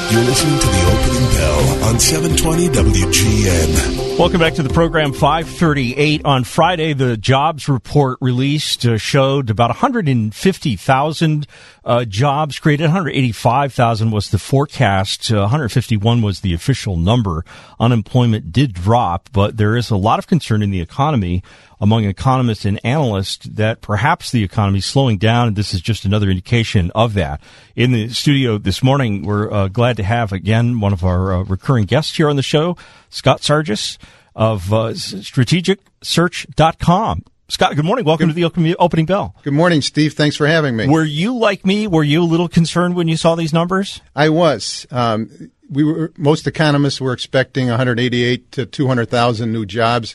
You're listening to the opening bell on 720 WGN. Welcome back to the program. 5:38 on Friday. The jobs report released showed about 150,000 jobs created. 185,000 was the forecast. 151 was the official number. Unemployment did drop, but there is a lot of concern in the economy among economists and analysts that perhaps the economy is slowing down, and this is just another indication of that. In the studio this morning, we're glad to have, again, one of our recurring guests here on the show, Scott Sargis of strategicsearch.com. Scott, good morning. Welcome to the opening bell. Good morning, Steve. Thanks for having me. Were you, like me, were you a little concerned when you saw these numbers? I was. Most economists were expecting 188 to 200,000 new jobs.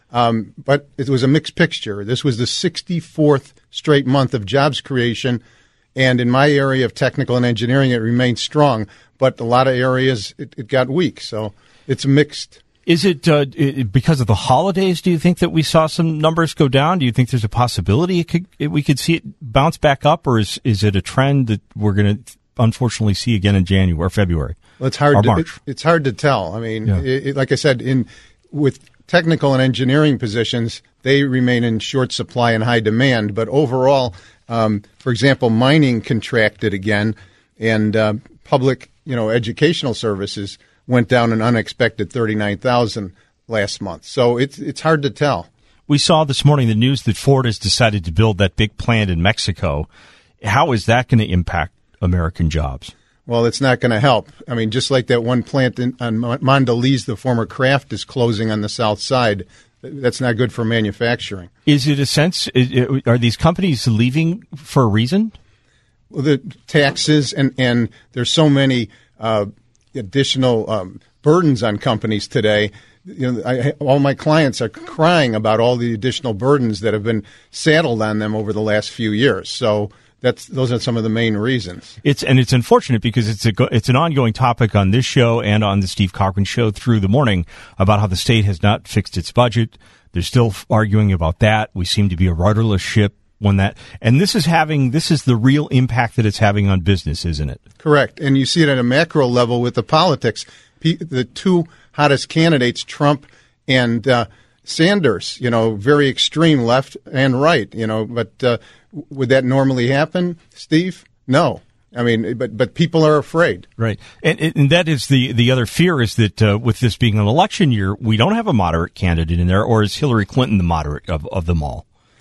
But it was a mixed picture. This was the 64th straight month of jobs creation. And in my area of technical and engineering, it remained strong. But a lot of areas, it got weak. So it's mixed. Is it because of the holidays, do you think, that we saw some numbers go down? Do you think there's a possibility we could see it bounce back up? Or is it a trend that we're going to unfortunately see again in January or February? Well, it's hard to tell. I mean, like I said, with technical and engineering positions, they remain in short supply and high demand. But overall, for example, mining contracted again, and public, educational services went down an unexpected 39,000 last month. So it's hard to tell. We saw this morning the news that Ford has decided to build that big plant in Mexico. How is that going to impact American jobs? Well, it's not going to help. I mean, just like that one plant on Mondelez, the former Kraft, is closing on the south side. That's not good for manufacturing. Is it a sense, are these companies leaving for a reason? Well, the taxes and there's so many additional burdens on companies today. All my clients are crying about all the additional burdens that have been saddled on them over the last few years. So those are some of the main reasons. It's unfortunate because it's an ongoing topic on this show and on the Steve Cochran Show through the morning about how the state has not fixed its budget. They're still arguing about that. We seem to be a rudderless ship and this is the real impact that it's having on business, isn't it? Correct. And you see it at a macro level with the politics. The two hottest candidates, Trump and Sanders, very extreme left and right, but would that normally happen, Steve? No. I mean, but people are afraid. Right. And that is the other fear is that with this being an election year, we don't have a moderate candidate in there, or is Hillary Clinton the moderate of them all?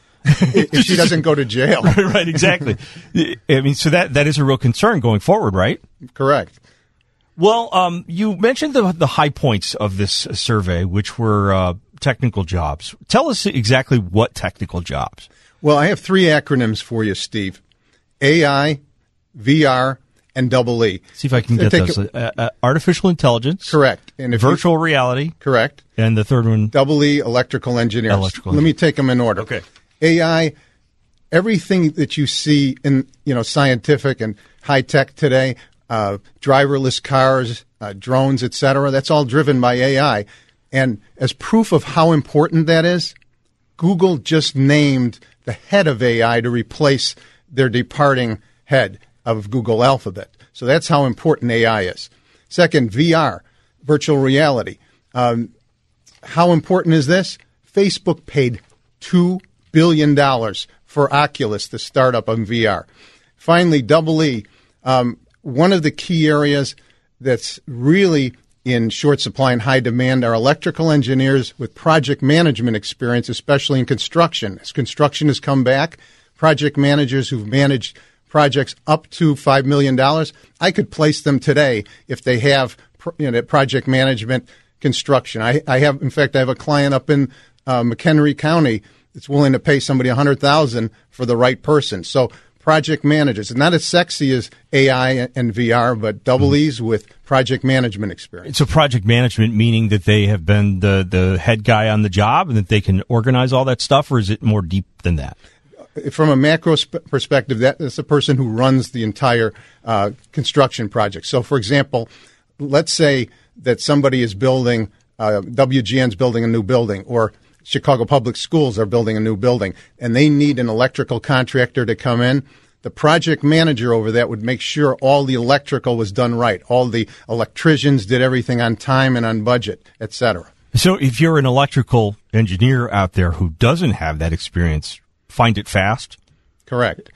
If she doesn't go to jail. Right, exactly. I mean, so that is a real concern going forward, right? Correct. Well, you mentioned the high points of this survey, which were technical jobs. Tell us exactly what technical jobs. Well, I have three acronyms for you, Steve. AI, VR, and EE. See if I can get those. Artificial intelligence. Correct. And virtual reality. Correct. And the third one? EE, electrical engineers. Let me take them in order. Okay. AI, everything that you see in scientific and high tech today, driverless cars, drones, etc., that's all driven by AI. And as proof of how important that is, Google just named the head of AI to replace their departing head of Google Alphabet. So that's how important AI is. Second, VR, virtual reality. How important is this? Facebook paid $2 billion for Oculus, the startup on VR. Finally, EE. One of the key areas that's really in short supply and high demand are electrical engineers with project management experience, especially in construction. As construction has come back, project managers who've managed projects up to $5 million, I could place them today if they have project management construction. I have a client up in McHenry County that's willing to pay somebody $100,000 for the right person. So project managers, it's not as sexy as AI and VR, but EEs with project management experience. So project management meaning that they have been the head guy on the job and that they can organize all that stuff, or is it more deep than that? From a macro perspective, that's the person who runs the entire construction project. So, for example, let's say that somebody is building, WGN's building a new building, or Chicago Public Schools are building a new building, and they need an electrical contractor to come in. the project manager over that would make sure all the electrical was done right. All the electricians did everything on time and on budget, et cetera. So if you're an electrical engineer out there who doesn't have that experience, find it fast? Correct.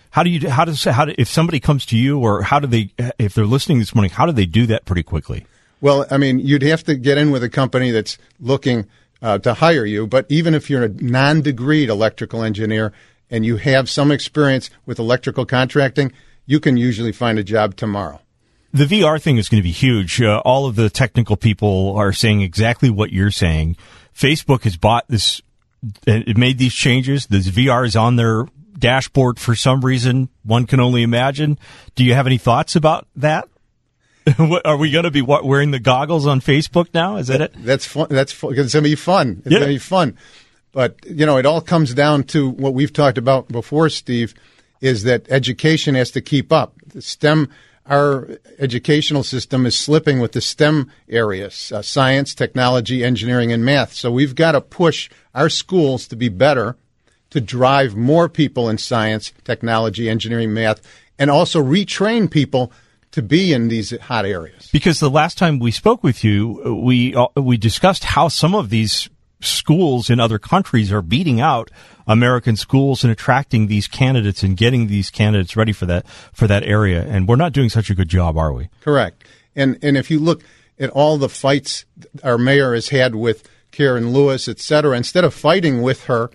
If somebody comes to you, or if they're listening this morning, how do they do that pretty quickly? Well, I mean, you'd have to get in with a company that's looking to hire you. But even if you're a non-degreed electrical engineer and you have some experience with electrical contracting, you can usually find a job tomorrow. The VR thing is going to be huge. All of the technical people are saying exactly what you're saying. Facebook has bought this, it made these changes. This VR is on their dashboard for some reason. One can only imagine. Do you have any thoughts about that? Are we going to be wearing the goggles on Facebook now? Is that it? That's fun. It's going to be fun. It's going to be fun. But, it all comes down to what we've talked about before, Steve, is that education has to keep up. The STEM, our educational system is slipping with the STEM areas, science, technology, engineering, and math. So we've got to push our schools to be better, to drive more people in science, technology, engineering, math, and also retrain people to be in these hot areas. Because the last time we spoke with you, we discussed how some of these schools in other countries are beating out American schools and attracting these candidates and getting these candidates ready for that area. And we're not doing such a good job, are we? Correct. And if you look at all the fights our mayor has had with Karen Lewis, et cetera, instead of fighting with her,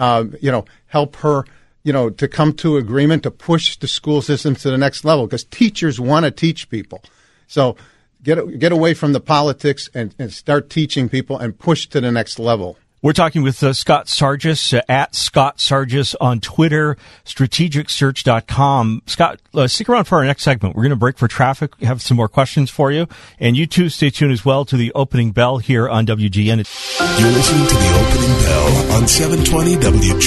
help her, to come to agreement to push the school system to the next level, because teachers want to teach people. So get away from the politics and start teaching people and push to the next level. We're talking with Scott Sargis, at Scott Sargis on Twitter, strategicsearch.com. Scott, stick around for our next segment. We're going to break for traffic, have some more questions for you. And you too, stay tuned as well to the opening bell here on WGN. You're listening to the opening bell on 720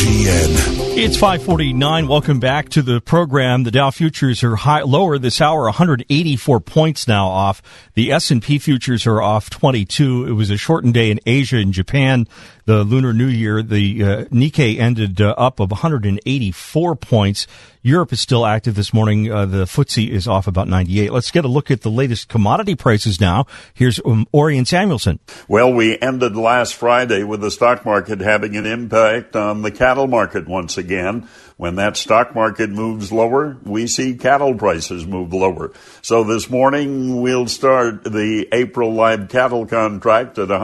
WGN. It's 5:49. Welcome back to the program. The Dow futures are lower this hour, 184 points now off. The S&P futures are off 22. It was a shortened day in Asia and Japan. The Lunar New Year, the Nikkei ended up of 184 points. Europe is still active this morning. The FTSE is off about 98. Let's get a look at the latest commodity prices now. Here's Orion Samuelson. Well, we ended last Friday with the stock market having an impact on the cattle market once again. When that stock market moves lower, we see cattle prices move lower. So this morning, we'll start the April live cattle contract at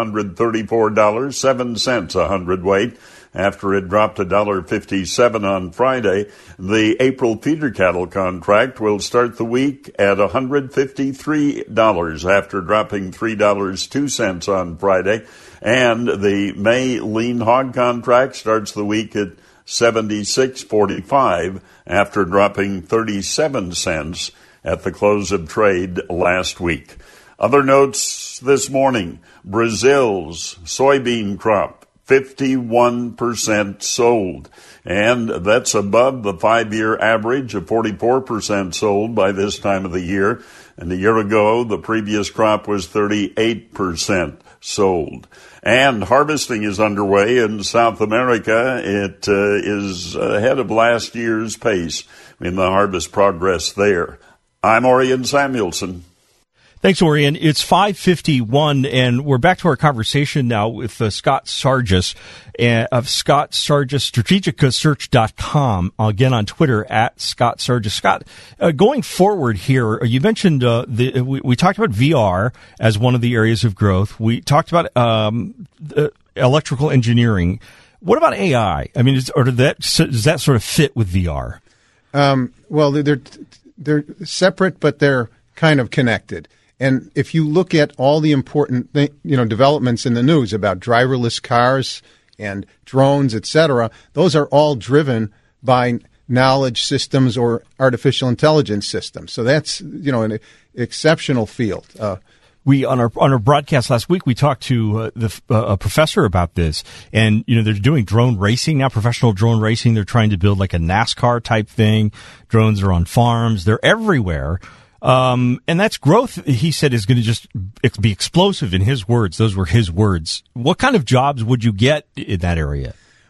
$134.07 a hundredweight. After it dropped $1.57 on Friday, the April feeder cattle contract will start the week at $153 after dropping $3.02 on Friday. And the May lean hog contract starts the week at $76.45 after dropping 37 cents at the close of trade last week. Other notes this morning: Brazil's soybean crop 51% sold, and that's above the 5-year average of 44% sold by this time of the year. And a year ago, the previous crop was 38% sold. And harvesting is underway in South America. It is ahead of last year's pace in the harvest progress there. I'm Orion Samuelson. Thanks, Orion. It's 5:51, and we're back to our conversation now with Scott Sargis of Scott Sargis, strategicsearch.com. Again, on Twitter, at Scott Sargis. Scott, going forward here, you mentioned we talked about VR as one of the areas of growth. We talked about electrical engineering. What about AI? I mean, does that sort of fit with VR? Well, they're separate, but they're kind of connected. And if you look at all the important developments in the news about driverless cars and drones, et cetera, those are all driven by knowledge systems or artificial intelligence systems. So that's an exceptional field. We on our broadcast last week, we talked to a professor about this, and they're doing drone racing now, professional drone racing. They're trying to build like a NASCAR type thing. Drones are on farms; they're everywhere, and that's growth. He said is going to just be explosive. In his words, those were his words. What kind of jobs would you get in that area?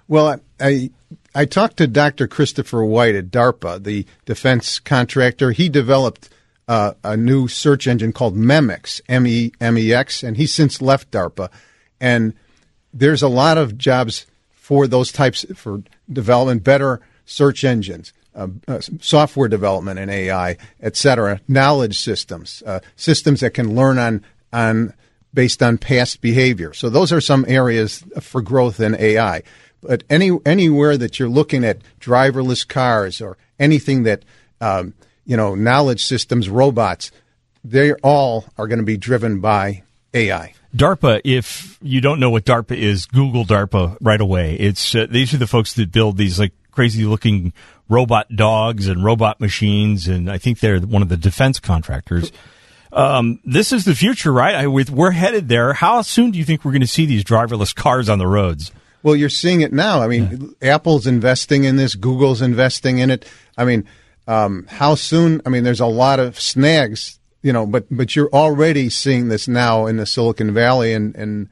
Well, I talked to Dr. Christopher White at DARPA, the defense contractor. He developed a new search engine called MEMEX, MEMEX, and he's since left DARPA. And there's a lot of jobs for those types, for development, better search engines, software development and AI, et cetera, knowledge systems, systems that can learn on based on past behavior. So those are some areas for growth in AI. But anywhere that you're looking at driverless cars or anything that, knowledge systems, robots, they all are going to be driven by AI. DARPA, if you don't know what DARPA is, Google DARPA right away. It's these are the folks that build these like crazy-looking robot dogs and robot machines, and I think they're one of the defense contractors. This is the future, right? We're headed there. How soon do you think we're going to see these driverless cars on the roads? Well, you're seeing it now. I mean, Apple's investing in this. Google's investing in it. I mean, how soon? I mean, there's a lot of snags, but you're already seeing this now in the Silicon Valley, and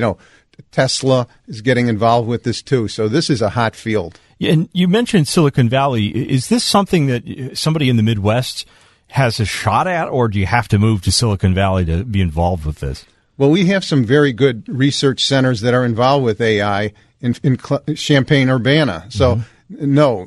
Tesla is getting involved with this too. So this is a hot field. Yeah, and you mentioned Silicon Valley. Is this something that somebody in the Midwest has a shot at, or do you have to move to Silicon Valley to be involved with this? Well, we have some very good research centers that are involved with AI in Champaign-Urbana. So, no,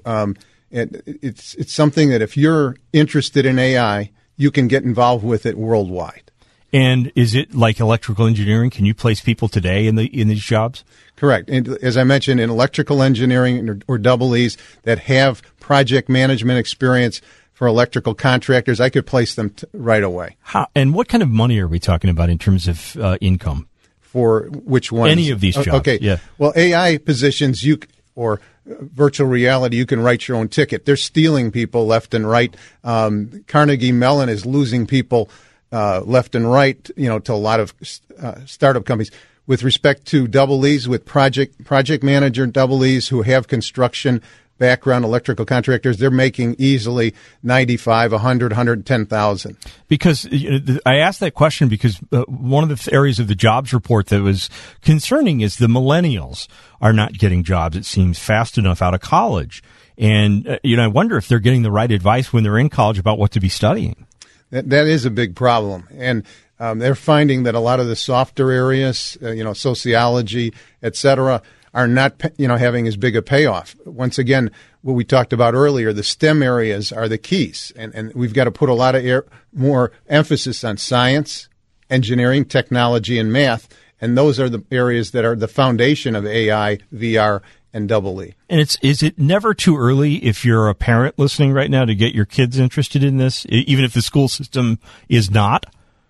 it's something that if you're interested in AI, you can get involved with it worldwide. And is it like electrical engineering? Can you place people today in these jobs? Correct. And as I mentioned, in electrical engineering or double E's that have project management experience for electrical contractors, I could place them right away. How, and what kind of money are we talking about in terms of income? For which one? Any of these jobs. Okay. Yeah. Well, AI positions, or virtual reality, you can write your own ticket. They're stealing people left and right. Carnegie Mellon is losing people left and right, to a lot of startup companies. With respect to double E's, with project manager double E's who have construction background, electrical contractors, they're making easily 95, 100, 110,000. Because I asked that question because one of the areas of the jobs report that was concerning is the millennials are not getting jobs, it seems, fast enough out of college. And, I wonder if they're getting the right advice when they're in college about what to be studying. That is a big problem. And they're finding that a lot of the softer areas, sociology, et cetera, are not, having as big a payoff. Once again, what we talked about earlier, the STEM areas are the keys. And we've got to put a lot of more emphasis on science, engineering, technology, and math. And those are the areas that are the foundation of AI, VR, and double E. And is it never too early if you're a parent listening right now to get your kids interested in this, even if the school system is not?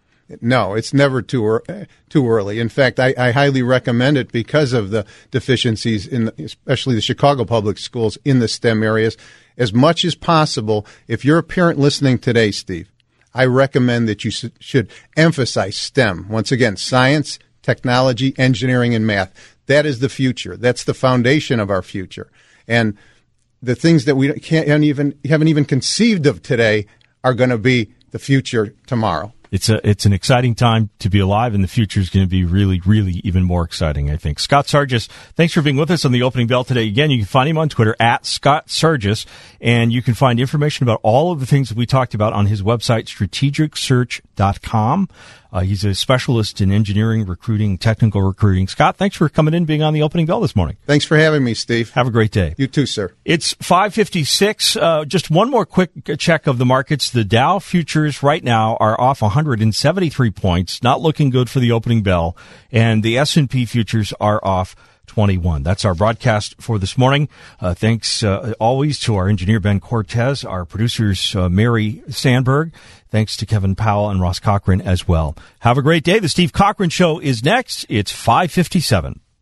No, it's never too early. In fact, I highly recommend it because of the deficiencies especially the Chicago public schools in the STEM areas. As much as possible, if you're a parent listening today, Steve, I recommend that you should emphasize STEM. Once again, science, technology, engineering, and math. That is the future. That's the foundation of our future. And the things that we haven't even conceived of today are going to be the future tomorrow. It's an exciting time to be alive, and the future is going to be really, really even more exciting, I think. Scott Sargis, thanks for being with us on the Opening Bell today. Again, you can find him on Twitter at Scott Sargis, and you can find information about all of the things that we talked about on his website, strategicsearch.com. He's a specialist in engineering, recruiting, technical recruiting. Scott, thanks for coming in, being on the Opening Bell this morning. Thanks for having me, Steve. Have a great day. You too, sir. It's 5:56. Just one more quick check of the markets. The Dow futures right now are off 173 points, not looking good for the opening bell, and the S&P futures are off 21. That's our broadcast for this morning. Thanks always to our engineer, Ben Cortez, our producers, Mary Sandberg. Thanks to Kevin Powell and Ross Cochran as well. Have a great day. The Steve Cochran Show is next. It's 5:57.